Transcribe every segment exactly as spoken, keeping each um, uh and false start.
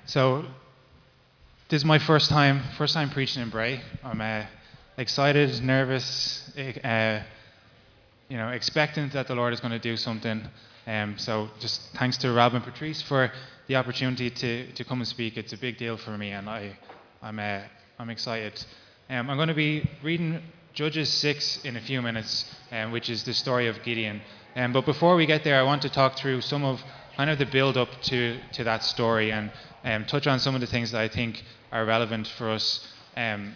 So this is my first time, first time preaching in Bray. I'm uh, excited, nervous, uh, you know, expectant that the Lord is going to do something. Um, so just thanks to Rob and Patrice for the opportunity to, to come and speak. It's a big deal for me, and I, I'm, uh, I'm excited. Um, I'm going to be reading Judges six in a few minutes, um, which is the story of Gideon. Um, but before we get there, I want to talk through some of kind of the build-up to, to that story and um, touch on some of the things that I think are relevant for us, um,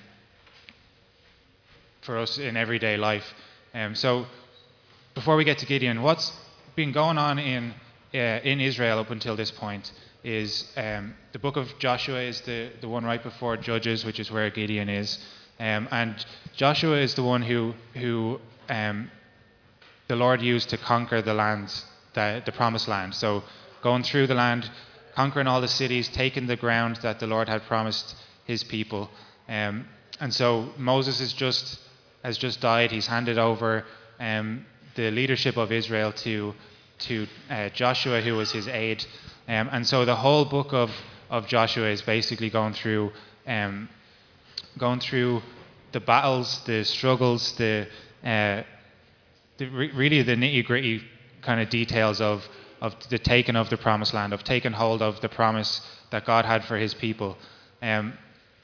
for us in everyday life. Um, so before we get to Gideon, what's been going on in uh, in Israel up until this point is um, the book of Joshua is the, the one right before Judges, which is where Gideon is. Um, and Joshua is the one who who um, the Lord used to conquer the lands, the, the promised land. So going through the land, conquering all the cities, taking the ground that the Lord had promised his people. Um, and so Moses is just has just died. He's handed over um, the leadership of Israel to to uh, Joshua, who was his aide. Um, and so the whole book of, of Joshua is basically going through um, going through the battles, the struggles, the, uh, the re- really the nitty gritty kind of details of of the taking of the promised land, of taking hold of the promise that God had for his people. Um,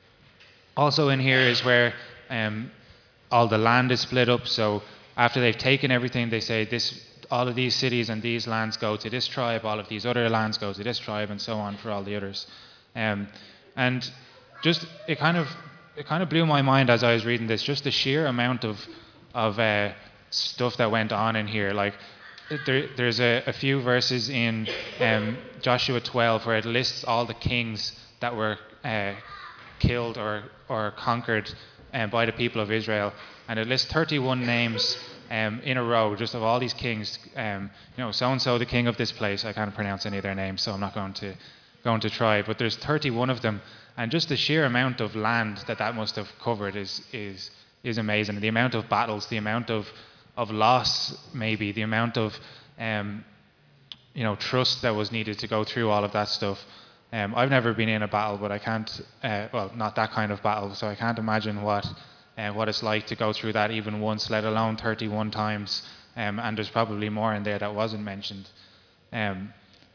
also in here is where um, all the land is split up. So after they've taken everything, they say this, all of these cities and these lands go to this tribe, all of these other lands go to this tribe, and so on for all the others. Um, and just it kind of it kind of blew my mind as I was reading this, just the sheer amount of of uh, stuff that went on in here. Like there, there's a, a few verses in um, Joshua twelve where it lists all the kings that were uh, killed or or conquered um, by the people of Israel, and it lists thirty-one names um, in a row, just of all these kings. Um, you know, so and so the king of this place. I can't pronounce any of their names, so I'm not going to going to try. But there's thirty-one of them, and just the sheer amount of land that that must have covered is is is amazing. The amount of battles, the amount of of loss, maybe the amount of um, you know trust that was needed to go through all of that stuff. Um, I've never been in a battle, but I can't, uh, well, not that kind of battle, so I can't imagine what uh, what it's like to go through that even once, let alone thirty-one times, um, and there's probably more in there that wasn't mentioned. Um,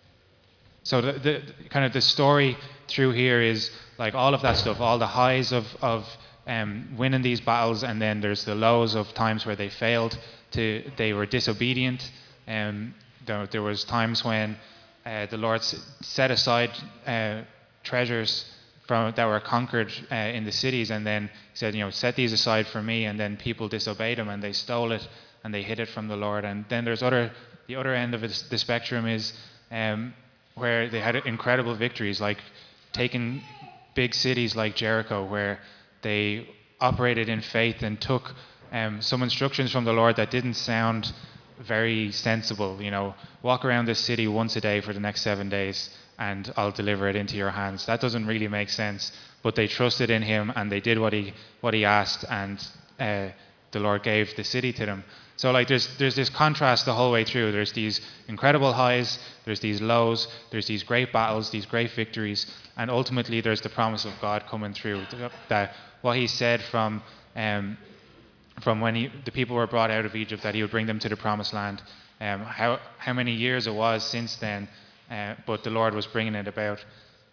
so the, the kind of the story through here is like all of that stuff, all the highs of, of um, winning these battles, and then there's the lows of times where they failed, to they were disobedient. Um, there, there was times when Uh, the Lord set aside uh, treasures from that were conquered uh, in the cities, and then he said, you know, set these aside for me. And then people disobeyed him, and they stole it, and they hid it from the Lord. And then there's other, the other end of it, the spectrum is um, where they had incredible victories, like taking big cities like Jericho, where they operated in faith and took um, some instructions from the Lord that didn't sound very sensible. You know, walk around this city once a day for the next seven days and I'll deliver it into your hands. That doesn't really make sense, but they trusted in him and they did what he what he asked, and uh, the Lord gave the city to them. So like there's there's this contrast the whole way through. There's these incredible highs, there's these lows, there's these great battles, these great victories, and ultimately there's the promise of God coming through, that what he said from um, from when he, the people were brought out of Egypt, that he would bring them to the promised land. Um, how how many years it was since then, uh, but the Lord was bringing it about.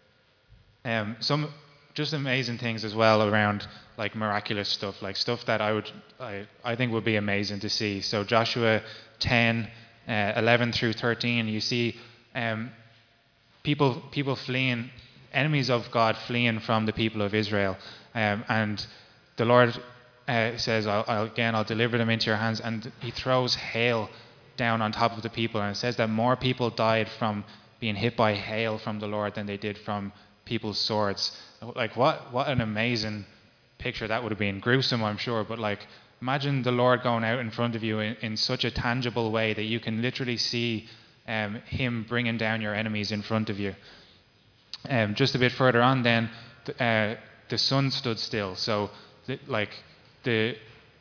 Um, some just amazing things as well around, like miraculous stuff, like stuff that I would I, I think would be amazing to see. So Joshua ten, uh, eleven through thirteen, you see um, people people fleeing, enemies of God fleeing from the people of Israel, um, and the Lord uh, says, I'll, I'll, again, I'll deliver them into your hands. And he throws hail down on top of the people. And it says that more people died from being hit by hail from the Lord than they did from people's swords. Like, what, what an amazing picture that would have been. Gruesome, I'm sure, but like, imagine the Lord going out in front of you in, in such a tangible way that you can literally see um, him bringing down your enemies in front of you. Um, just a bit further on then, uh, the sun stood still. So, the, like, the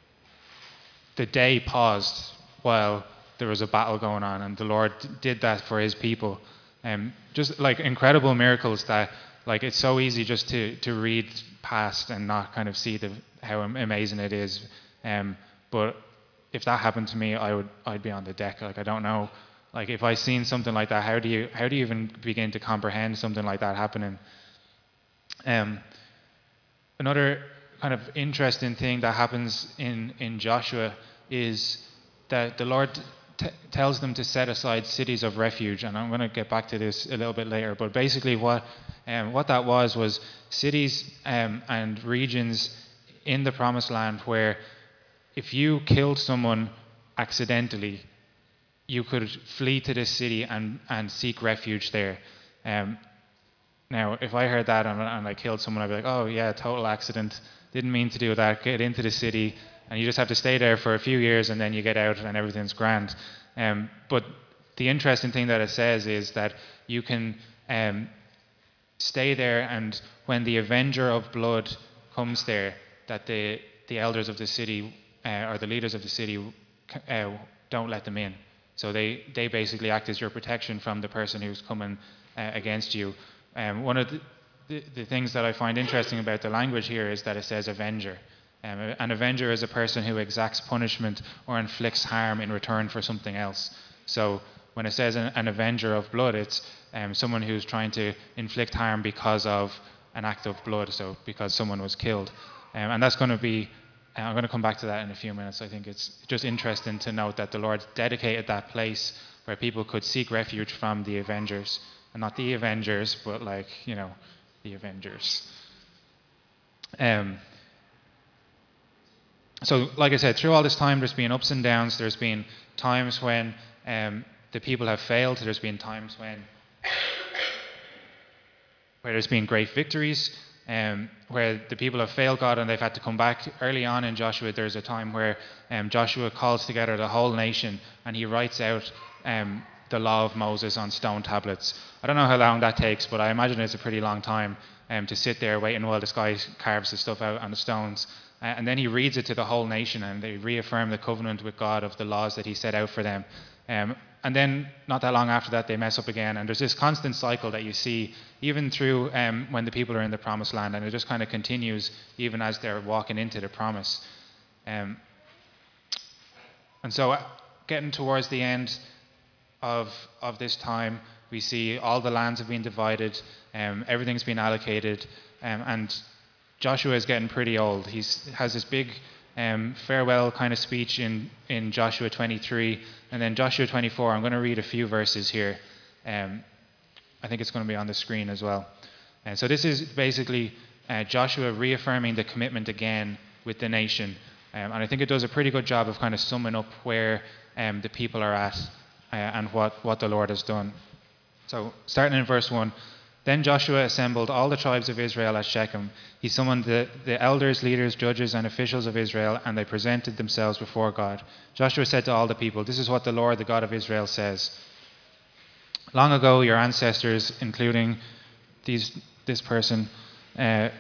the day paused while there was a battle going on, and the Lord did that for his people. Um, just like incredible miracles that like it's so easy just to, to read past and not kind of see the how amazing it is. Um, but if that happened to me, I would I'd be on the deck. Like I don't know, like if I seen something like that, how do you how do you even begin to comprehend something like that happening? Um, another kind of interesting thing that happens in in Joshua is that the Lord T- tells them to set aside cities of refuge, and I'm going to get back to this a little bit later. But basically, what um, what that was was cities um, and regions in the Promised Land where, if you killed someone accidentally, you could flee to this city and and seek refuge there. Um, now, if I heard that and, and I killed someone, I'd be like, oh yeah, total accident. Didn't mean to do that. Get into the city. And you just have to stay there for a few years and then you get out and everything's grand. Um, but the interesting thing that it says is that you can um, stay there, and when the Avenger of Blood comes there, that the, the elders of the city uh, or the leaders of the city uh, don't let them in. So they, they basically act as your protection from the person who's coming uh, against you. Um, one of the, the, the things that I find interesting about the language here is that it says Avenger. Um, an avenger is a person who exacts punishment or inflicts harm in return for something else. So when it says an, an avenger of blood, it's um, someone who's trying to inflict harm because of an act of blood, so because someone was killed. Um, and that's going to be, uh, I'm going to come back to that in a few minutes. I think it's just interesting to note that the Lord dedicated that place where people could seek refuge from the avengers. And not the Avengers, but like, you know, the Avengers. Um, So, like I said, through all this time, there's been ups and downs. There's been times when um, the people have failed. There's been times when where there's been great victories, um, where the people have failed God and they've had to come back. Early on in Joshua, there's a time where um, Joshua calls together the whole nation and he writes out um, the law of Moses on stone tablets. I don't know how long that takes, but I imagine it's a pretty long time um, to sit there waiting while this guy carves the stuff out on the stones. Uh, and then he reads it to the whole nation, and they reaffirm the covenant with God of the laws that he set out for them. Um, and then, not that long after that, they mess up again. And there's this constant cycle that you see, even through um, when the people are in the promised land, and it just kind of continues even as they're walking into the promise. Um, and so, uh, getting towards the end of of this time, we see all the lands have been divided, um, everything's been allocated, um, and Joshua is getting pretty old. He has this big um, farewell kind of speech in, in Joshua twenty-three, and then Joshua twenty-four. I'm going to read a few verses here. Um, I think it's going to be on the screen as well. And so this is basically uh, Joshua reaffirming the commitment again with the nation. Um, and I think it does a pretty good job of kind of summing up where um, the people are at uh, and what, what the Lord has done. So starting in verse one. Then Joshua assembled all the tribes of Israel at Shechem. He summoned the, the elders, leaders, judges, and officials of Israel, and they presented themselves before God. Joshua said to all the people, "This is what the Lord, the God of Israel, says. Long ago, your ancestors, including these, this person uh,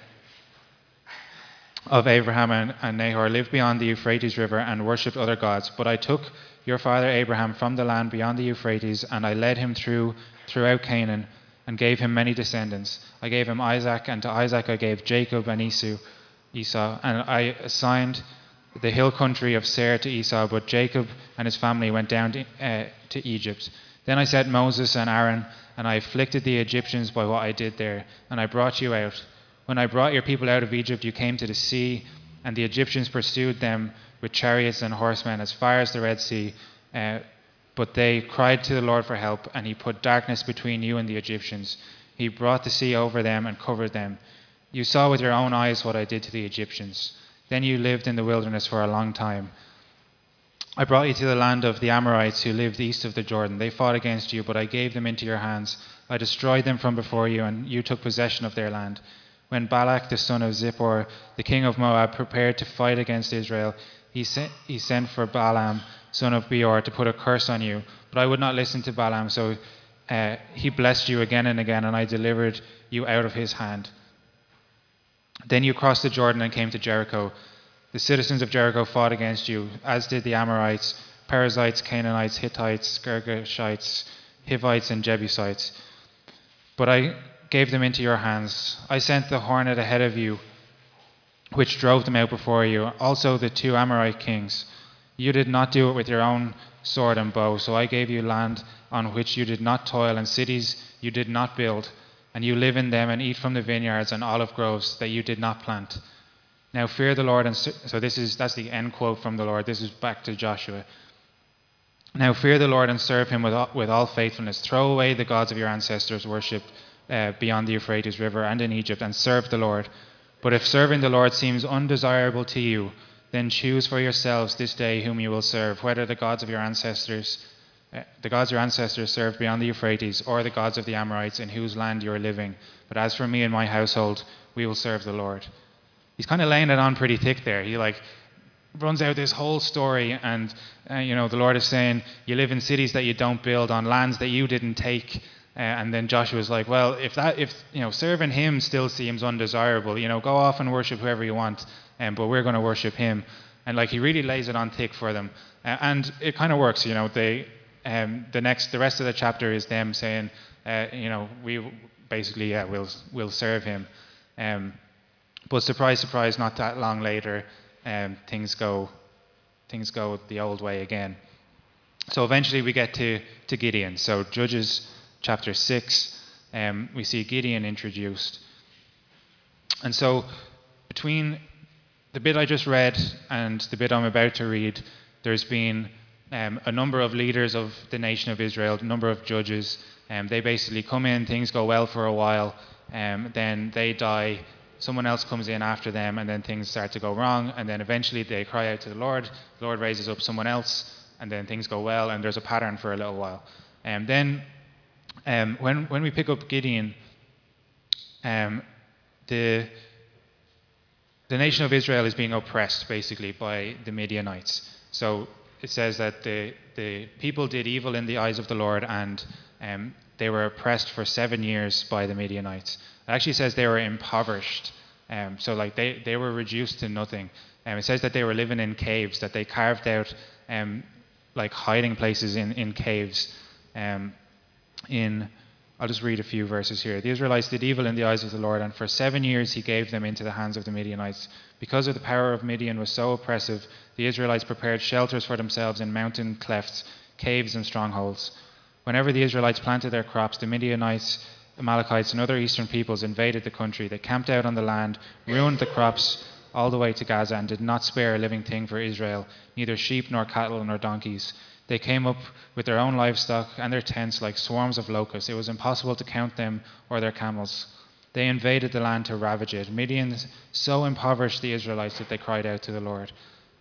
of Abraham and, and Nahor, lived beyond the Euphrates River and worshipped other gods. But I took your father Abraham from the land beyond the Euphrates, and I led him through throughout Canaan, and gave him many descendants. I gave him Isaac, and to Isaac I gave Jacob and Esau, Esau, and I assigned the hill country of Seir to Esau, but Jacob and his family went down to, uh, to Egypt. Then I sent Moses and Aaron, and I afflicted the Egyptians by what I did there, and I brought you out. When I brought your people out of Egypt, you came to the sea, and the Egyptians pursued them with chariots and horsemen as far as the Red Sea, uh, but they cried to the Lord for help, and he put darkness between you and the Egyptians. He brought the sea over them and covered them. You saw with your own eyes what I did to the Egyptians. Then you lived in the wilderness for a long time. I brought you to the land of the Amorites who lived east of the Jordan. They fought against you, but I gave them into your hands. I destroyed them from before you, and you took possession of their land. When Balak, the son of Zippor, the king of Moab, prepared to fight against Israel, he sent, he sent for Balaam, son of Beor, to put a curse on you. But I would not listen to Balaam, so uh, he blessed you again and again, and I delivered you out of his hand. Then you crossed the Jordan and came to Jericho. The citizens of Jericho fought against you, as did the Amorites, Perizzites, Canaanites, Hittites, Girgashites, Hivites, and Jebusites. But I gave them into your hands. I sent the hornet ahead of you, which drove them out before you, also the two Amorite kings. You did not do it with your own sword and bow, so I gave you land on which you did not toil, and cities you did not build, and you live in them and eat from the vineyards and olive groves that you did not plant. Now fear the Lord, and so this is that's the end quote from the Lord. This is back to Joshua. Now fear the Lord and serve him with all, with all faithfulness. Throw away the gods of your ancestors worshipped uh, beyond the Euphrates River and in Egypt, and serve the Lord. But if serving the Lord seems undesirable to you, then choose for yourselves this day whom you will serve, whether the gods of your ancestors, uh, the gods your ancestors served beyond the Euphrates, or the gods of the Amorites in whose land you are living. But as for me and my household, we will serve the Lord. He's kind of laying it on pretty thick there. He like runs out this whole story, and uh, you know the Lord is saying, you live in cities that you don't build, on lands that you didn't take. Uh, and then Joshua's like, well, if that, if you know, serving him still seems undesirable, you know, go off and worship whoever you want, um, but we're going to worship him. And like he really lays it on thick for them, uh, and it kind of works. You know, they, um, the next, the rest of the chapter is them saying, uh, you know, we basically, yeah, we'll we'll serve him. Um, but surprise, surprise, not that long later, um, things go, things go the old way again. So eventually we get to to Gideon. So Judges chapter six, um, we see Gideon introduced. And so between the bit I just read and the bit I'm about to read, there's been um, a number of leaders of the nation of Israel, a number of judges. Um, they basically come in, things go well for a while, um, then they die, someone else comes in after them, and then things start to go wrong, and then eventually they cry out to the Lord, the Lord raises up someone else, and then things go well, and there's a pattern for a little while. And um, then Um, when when we pick up Gideon, um, the the nation of Israel is being oppressed basically by the Midianites. So it says that the the people did evil in the eyes of the Lord, and um, they were oppressed for seven years by the Midianites. It actually says they were impoverished. Um, so like they, they were reduced to nothing. Um, it says that they were living in caves, that they carved out um, like hiding places in in caves. Um, In, I'll just read a few verses here. The Israelites did evil in the eyes of the Lord, and for seven years he gave them into the hands of the Midianites. Because of the power of Midian was so oppressive, the Israelites prepared shelters for themselves in mountain clefts, caves, and strongholds. Whenever the Israelites planted their crops, the Midianites, Amalekites, and other eastern peoples invaded the country. They camped out on the land, ruined the crops all the way to Gaza, and did not spare a living thing for Israel, neither sheep nor cattle nor donkeys. They came up with their own livestock and their tents like swarms of locusts. It was impossible to count them or their camels. They invaded the land to ravage it. Midian so impoverished the Israelites that they cried out to the Lord.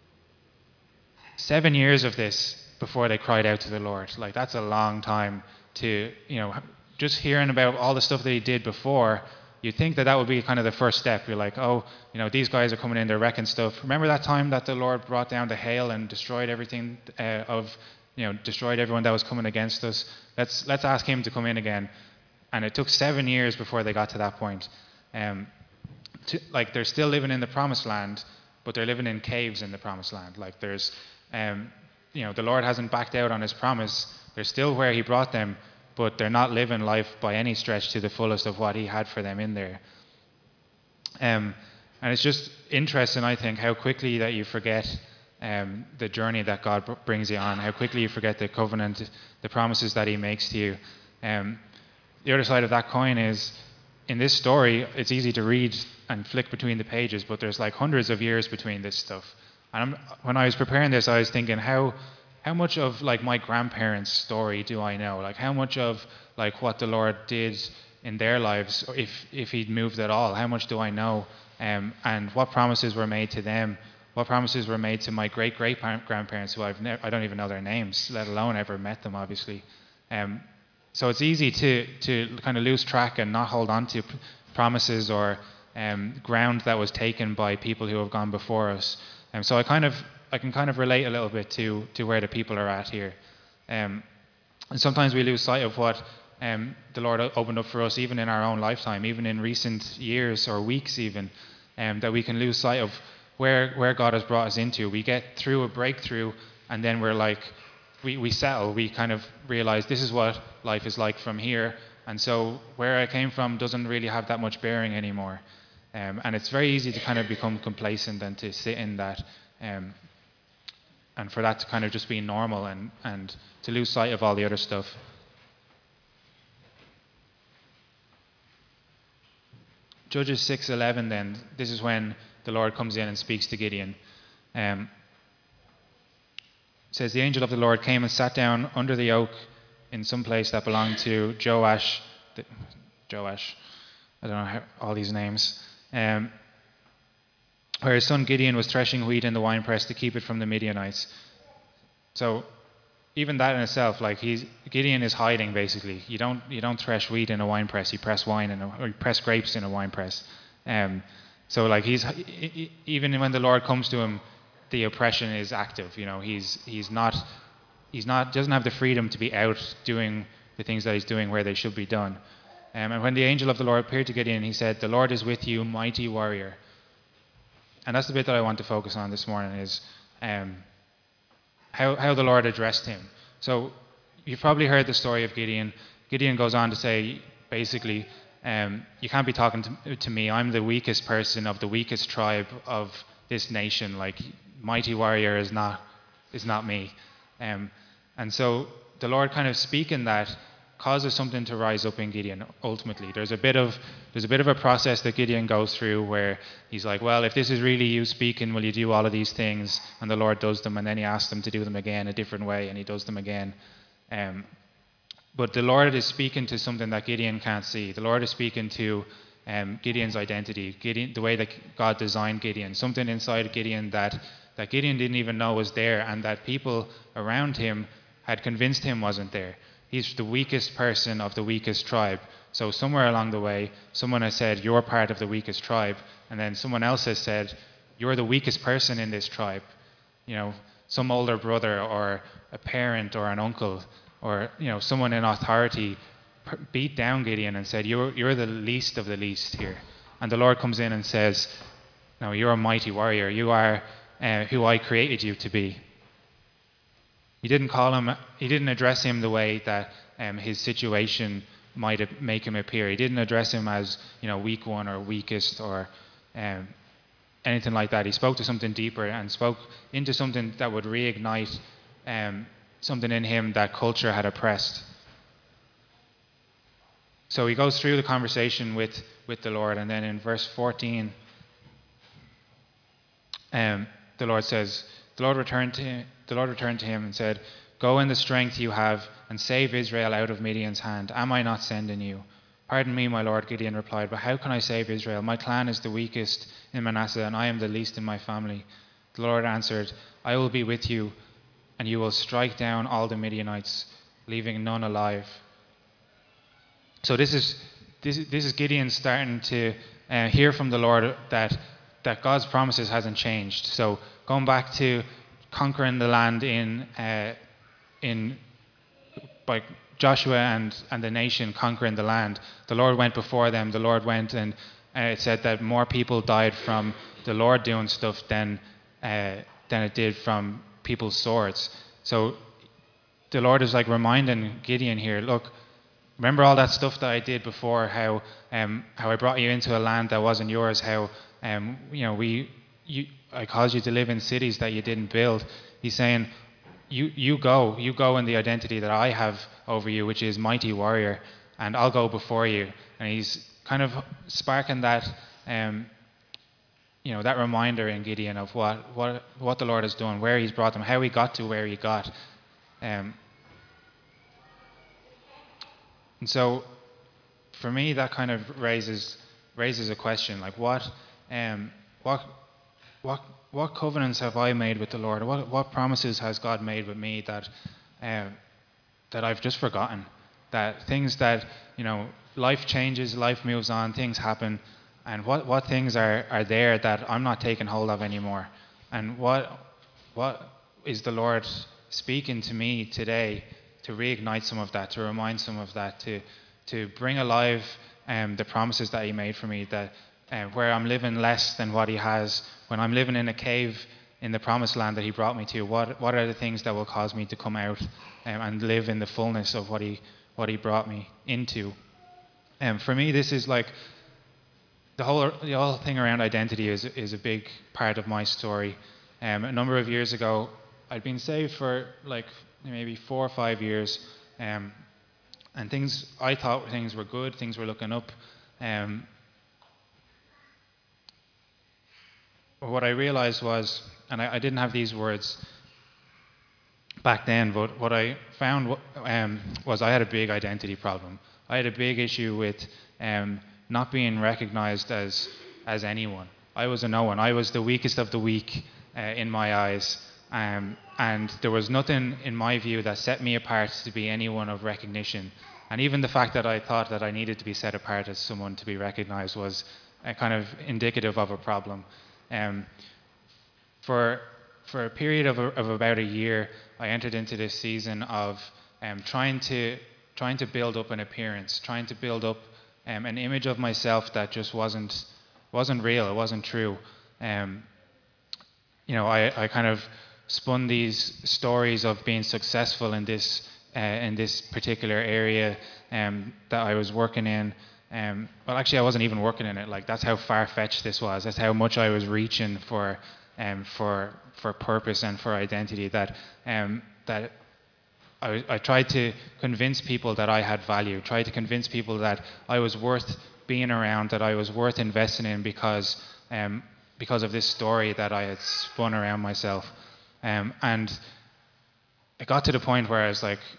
Seven years of this before they cried out to the Lord. Like, that's a long time to, you know, just hearing about all the stuff that he did before, you'd think that that would be kind of the first step. You're like, oh, you know, these guys are coming in, they're wrecking stuff. Remember that time that the Lord brought down the hail and destroyed everything uh, of... you know, destroyed everyone that was coming against us. Let's let's ask him to come in again. And it took seven years before they got to that point. Um, to, like, they're still living in the promised land, but they're living in caves in the promised land. Like, there's, um, you know, the Lord hasn't backed out on his promise. They're still where he brought them, but they're not living life by any stretch to the fullest of what he had for them in there. Um, and it's just interesting, I think, how quickly that you forget Um, the journey that God b- brings you on, how quickly you forget the covenant, the promises that he makes to you. Um, the other side of that coin is, in this story, it's easy to read and flick between the pages, but there's like hundreds of years between this stuff. And I'm, when I was preparing this, I was thinking, how how much of like my grandparents' story do I know? Like, how much of like what the Lord did in their lives, if if he'd moved at all, how much do I know? Um, and what promises were made to them? What promises were made to my great-great-grandparents, who I've ne- I don't even know their names, let alone ever met them, obviously. Um, so it's easy to to kind of lose track and not hold on to p- promises or um, ground that was taken by people who have gone before us. Um, so I kind of I can kind of relate a little bit to to where the people are at here. Um, and sometimes we lose sight of what um, the Lord opened up for us, even in our own lifetime, even in recent years or weeks, even um, that we can lose sight of where where God has brought us into. We get through a breakthrough, and then we're like, we, we settle. We kind of realize this is what life is like from here, And so where I came from doesn't really have that much bearing anymore. Um, and it's very easy to kind of become complacent and to sit in that, um, and for that to kind of just be normal, and, and to lose sight of all the other stuff. Judges six eleven then, this is when the Lord comes in and speaks to Gideon. Um, it says, the angel of the Lord came and sat down under the oak in some place that belonged to Joash, the, Joash, I don't know how, all these names, um, where his son Gideon was threshing wheat in the winepress to keep it from the Midianites. So even that in itself, like he's, Gideon is hiding basically. You don't you don't thresh wheat in a wine press. You press wine in a, or you press grapes in a wine press. Um, so like he's even when the Lord comes to him, the oppression is active. You know, he's he's not he's not doesn't have the freedom to be out doing the things that he's doing where they should be done. Um, and when the angel of the Lord appeared to Gideon, he said, "The Lord is with you, mighty warrior." And that's the bit that I want to focus on this morning is. Um, How, how the Lord addressed him. So you've probably heard the story of Gideon. Gideon goes on to say, basically, um, you can't be talking to, to me. I'm the weakest person of the weakest tribe of this nation. Like, mighty warrior is not is not me. Um, and so the Lord kind of speaking that causes something to rise up in Gideon. Ultimately, there's a bit of there's a bit of a process that Gideon goes through where he's like, well, if this is really you speaking, will you do all of these things? And the Lord does them, and then he asks them to do them again a different way, and he does them again. Um, but the Lord is speaking to something that Gideon can't see. The Lord is speaking to um, Gideon's identity, Gideon, the way that God designed Gideon, something inside Gideon that that Gideon didn't even know was there, and that people around him had convinced him wasn't there. He's the weakest person of the weakest tribe. So somewhere along the way, someone has said, you're part of the weakest tribe. And then someone else has said, you're the weakest person in this tribe. You know, some older brother or a parent or an uncle or, you know, someone in authority beat down Gideon and said, you're, you're the least of the least here. And the Lord comes in and says, no, you're a mighty warrior. You are uh, who I created you to be. He didn't call him, he didn't address him the way that um, his situation might make him appear. He didn't address him as, you know, weak one or weakest or um, anything like that. He spoke to something deeper and spoke into something that would reignite um, something in him that culture had oppressed. So he goes through the conversation with, with the Lord, and then in verse fourteen, um, the Lord says, the Lord returned to him, the Lord returned to him and said, go in the strength you have and save Israel out of Midian's hand. Am I not sending you? Pardon me, my Lord, Gideon replied, but how can I save Israel? My clan is the weakest in Manasseh, and I am the least in my family. The Lord answered, I will be with you, and you will strike down all the Midianites, leaving none alive. So this is this, this is Gideon starting to uh, hear from the Lord that that God's promises hasn't changed. So going back to conquering the land in uh, in by Joshua and, and the nation conquering the land, the Lord went before them. The Lord went and uh, it said that more people died from the Lord doing stuff than uh, than it did from people's swords. So the Lord is like reminding Gideon here, look, remember all that stuff that I did before, how um, how I brought you into a land that wasn't yours, how um, you know we you I caused you to live in cities that you didn't build. He's saying, you you go, you go in the identity that I have over you, which is mighty warrior, and I'll go before you. And he's kind of sparking that um, you know, that reminder in Gideon of what, what what the Lord has done, where he's brought them, how he got to where he got. Um, and so for me that kind of raises raises a question, like what um, what what what covenants have I made with the Lord? What what promises has God made with me that uh, that I've just forgotten? That things that, you know, life changes, life moves on, things happen, and what, what things are, are there that I'm not taking hold of anymore? And what what is the Lord speaking to me today to reignite some of that, to remind some of that, to to bring alive um, the promises that He made for me, that uh, where I'm living less than what He has, when I'm living in a cave in the promised land that He brought me to, what what are the things that will cause me to come out um, and live in the fullness of what He what He brought me into? And for me, this is like the whole the whole thing around identity is is a big part of my story. Um, a number of years ago, I'd been saved for like maybe four or five years, um, and things I thought things were good, things were looking up. Um, what I realized was, and I, I didn't have these words back then, but what I found um, was I had a big identity problem. I had a big issue with um, not being recognized as as anyone. I was a no one. I was the weakest of the weak uh, in my eyes, um, and there was nothing in my view that set me apart to be anyone of recognition. And even the fact that I thought that I needed to be set apart as someone to be recognized was uh, kind of indicative of a problem. Um, for for a period of, a, of about a year, I entered into this season of um, trying to trying to build up an appearance, trying to build up um, an image of myself that just wasn't wasn't real, it wasn't true. Um, you know, I, I kind of spun these stories of being successful in this uh, in this particular area um, that I was working in. Um, well, actually, I wasn't even working in it. Like that's how far-fetched this was. That's how much I was reaching for um, for for purpose and for identity. That um, that I, I tried to convince people that I had value. Tried to convince people that I was worth being around. That I was worth investing in because um, because of this story that I had spun around myself. Um, and it got to the point where I was like,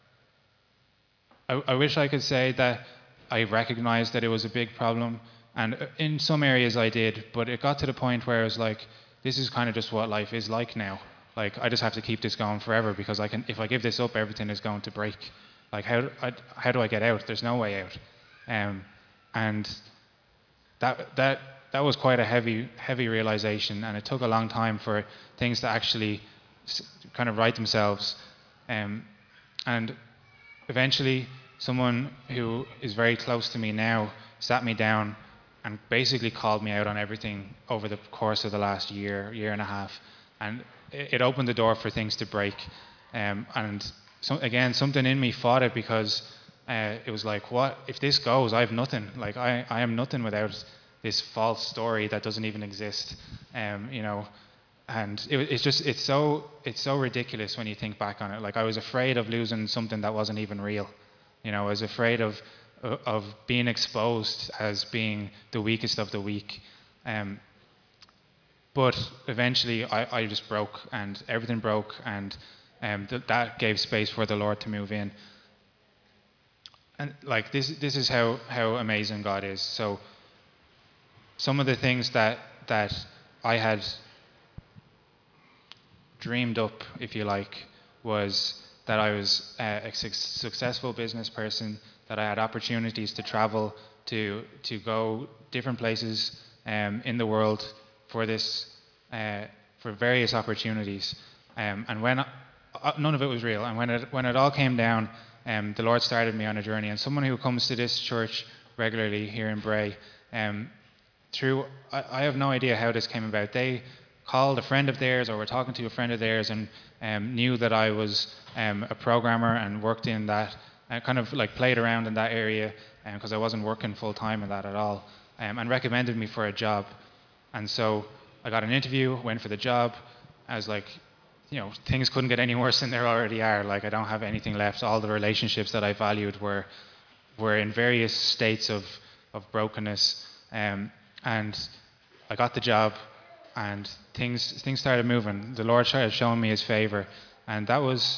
I, I wish I could say that I recognized that it was a big problem, and in some areas I did, but it got to the point where I was like, this is kind of just what life is like now. Like, I just have to keep this going forever because I can. If I give this up, everything is going to break. Like, how, I, how do I get out? There's no way out. Um, and that that that was quite a heavy heavy realization, and it took a long time for things to actually kind of right themselves. Um, and eventually, someone who is very close to me now sat me down and basically called me out on everything over the course of the last year, year and a half. And it, it opened the door for things to break. Um, and so, again, something in me fought it because uh, it was like, what if this goes? I have nothing. Like I, I am nothing without this false story that doesn't even exist. Um, you know, and it, it's just it's so it's so ridiculous when you think back on it. Like I was afraid of losing something that wasn't even real. You know, I was afraid of of being exposed as being the weakest of the weak. Um, but eventually, I, I just broke, and everything broke, and um, th- that gave space for the Lord to move in. And like this, this is how how amazing God is. So some of the things that that I had dreamed up, if you like, was that I was uh, a su- successful business person, that I had opportunities to travel, to to go different places um, in the world for this, uh, for various opportunities. Um, and when uh, none of it was real, and when it when it all came down, um, the Lord started me on a journey. And someone who comes to this church regularly here in Bray, um, through I, I have no idea how this came about. They called a friend of theirs or were talking to a friend of theirs and um, knew that I was um, a programmer and worked in that, uh, kind of like played around in that area because um, I wasn't working full time in that at all, um, and recommended me for a job. And so I got an interview, went for the job. I was like, you know, things couldn't get any worse than they already are. Like I don't have anything left. All the relationships that I valued were were in various states of, of brokenness. Um, and I got the job, and things things started moving. The Lord started showing me His favor, and that was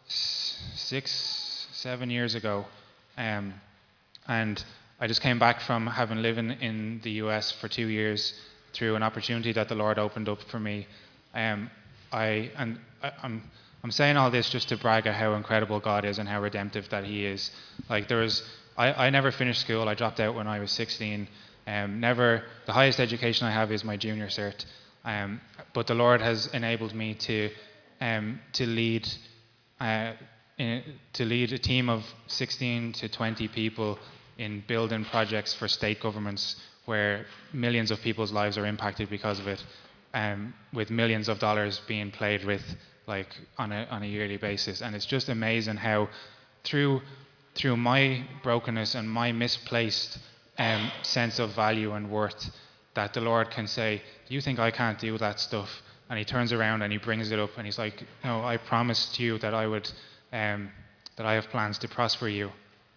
six, seven years ago. Um, and I just came back from having lived in, in the U S for two years through an opportunity that the Lord opened up for me. Um, I and I, I'm I'm saying all this just to brag at how incredible God is and how redemptive that He is. Like there was, I, I never finished school. I dropped out when I was sixteen. Um, never, the highest education I have is my junior cert. Um, but the Lord has enabled me to um, to lead uh, in, to lead a team of sixteen to twenty people in building projects for state governments where millions of people's lives are impacted because of it, um, with millions of dollars being played with like on a on a yearly basis. And it's just amazing how through through my brokenness and my misplaced um, sense of value and worth, that the Lord can say, do you think I can't do that stuff? And he turns around and he brings it up and he's like, no, I promised you that I would, um, that I have plans to prosper you.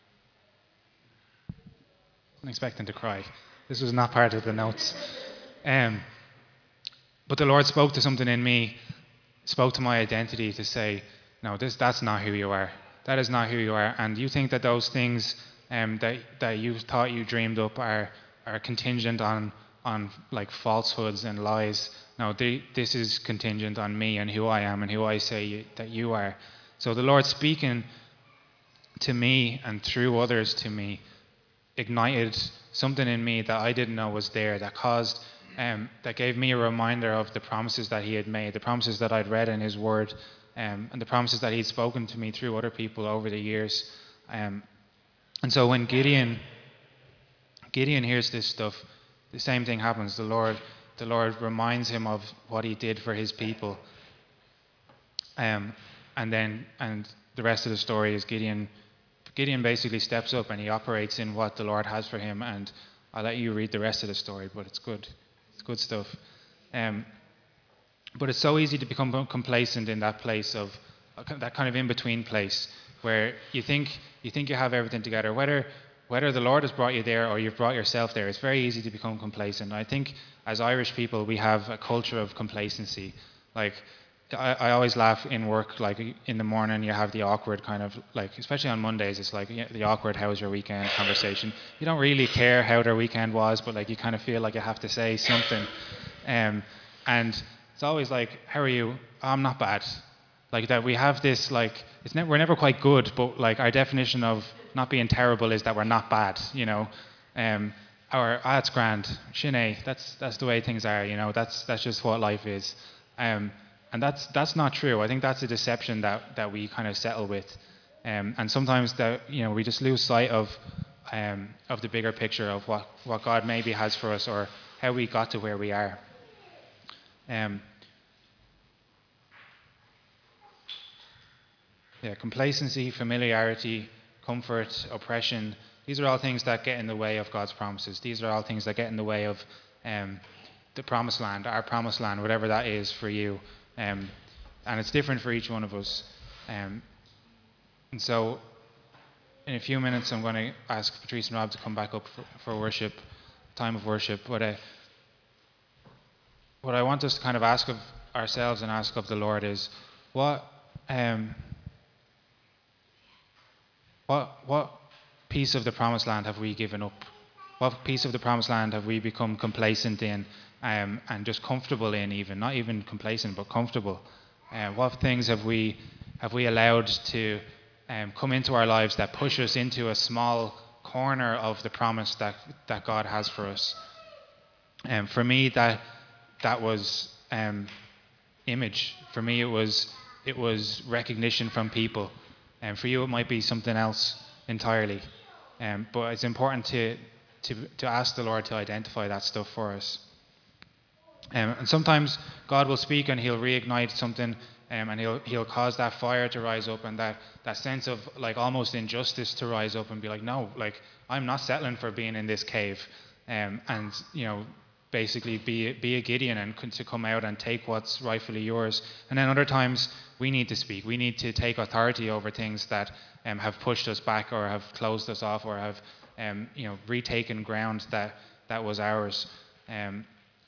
I'm expecting to cry. This was not part of the notes. Um, but the Lord spoke to something in me, spoke to my identity to say, no, this that's not who you are. That is not who you are. And you think that those things um, that that you thought you dreamed up are are contingent on on like falsehoods and lies. No, they, this is contingent on me and who I am and who I say you, that you are. So the Lord speaking to me and through others to me ignited something in me that I didn't know was there, that caused, um, that gave me a reminder of the promises that he had made, the promises that I'd read in his word, um, and the promises that he'd spoken to me through other people over the years. Um, and so when Gideon, Gideon hears this stuff, the same thing happens. The Lord, the Lord reminds him of what he did for his people. Um, and then, and the rest of the story is Gideon Gideon basically steps up and he operates in what the Lord has for him, and I'll let you read the rest of the story, but it's good. It's good stuff. Um, but it's so easy to become complacent in that place of, that kind of in-between place, where you think you think you have everything together. Whether whether the Lord has brought you there or you've brought yourself there, it's very easy to become complacent. I think as Irish people, we have a culture of complacency. Like, I, I always laugh in work, like in the morning you have the awkward kind of, like, especially on Mondays, it's like the awkward "how was your weekend" conversation. You don't really care how their weekend was, but like you kind of feel like you have to say something. Um, and it's always like, how are you? Oh, I'm not bad. Like that we have this, like, it's ne- we're never quite good, but like our definition of not being terrible is that we're not bad, you know. Um, or, ah, it's grand, Sinead, that's, that's the way things are, you know, that's, that's just what life is. Um, And that's that's not true. I think that's a deception that, that we kind of settle with, um, and sometimes that, you know, we just lose sight of um, of the bigger picture of what, what God maybe has for us or how we got to where we are. Um, yeah, complacency, familiarity, comfort, oppression. These are all things that get in the way of God's promises. These are all things that get in the way of um, the promised land, our promised land, whatever that is for you. Um, and it's different for each one of us. Um, and so in a few minutes I'm going to ask Patrice and Rob to come back up for, for worship, time of worship. But uh, what I want us to kind of ask of ourselves and ask of the Lord is, what um, what what piece of the promised land have we given up? What piece of the promised land have we become complacent in, um, and just comfortable in, even not even complacent but comfortable? Uh, what things have we have we allowed to um, come into our lives that push us into a small corner of the promise that that God has for us? And um, for me, that that was um, image. For me, it was it was recognition from people, and for you, it might be something else entirely. Um, but it's important to to to ask the Lord to identify that stuff for us. Um, and sometimes God will speak and He'll reignite something, um, and He'll He'll cause that fire to rise up and that that sense of like almost injustice to rise up and be like, no, like I'm not settling for being in this cave, um, and you know, basically be be a Gideon and to come out and take what's rightfully yours. And then other times we need to speak. We need to take authority over things that um, have pushed us back or have closed us off or have um, you know, retaken ground that that was ours. Um,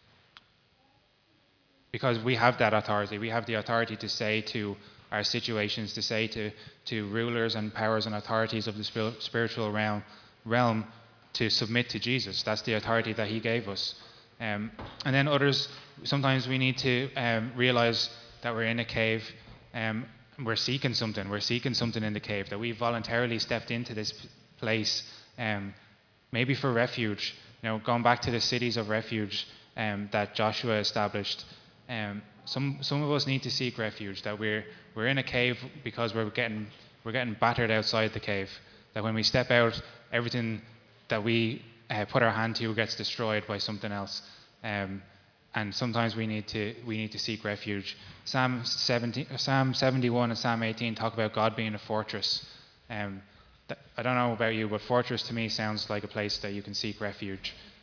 because we have that authority. We have the authority to say to our situations, to say to, to rulers and powers and authorities of the spiritual realm, realm to submit to Jesus. That's the authority that He gave us. Um, and then others, sometimes we need to um, realize that we're in a cave, um, we're seeking something. We're seeking something in the cave, that we voluntarily stepped into this place, um, maybe for refuge. You know, going back to the cities of refuge um, that Joshua established. Um, some some of us need to seek refuge. That we're we're in a cave because we're getting we're getting battered outside the cave. That when we step out, everything that we uh, put our hand to gets destroyed by something else. Um, and sometimes we need to we need to seek refuge. Psalm seventy, Psalm seventy-one and Psalm eighteen talk about God being a fortress. Um, th- I don't know about you, but fortress to me sounds like a place that you can seek refuge.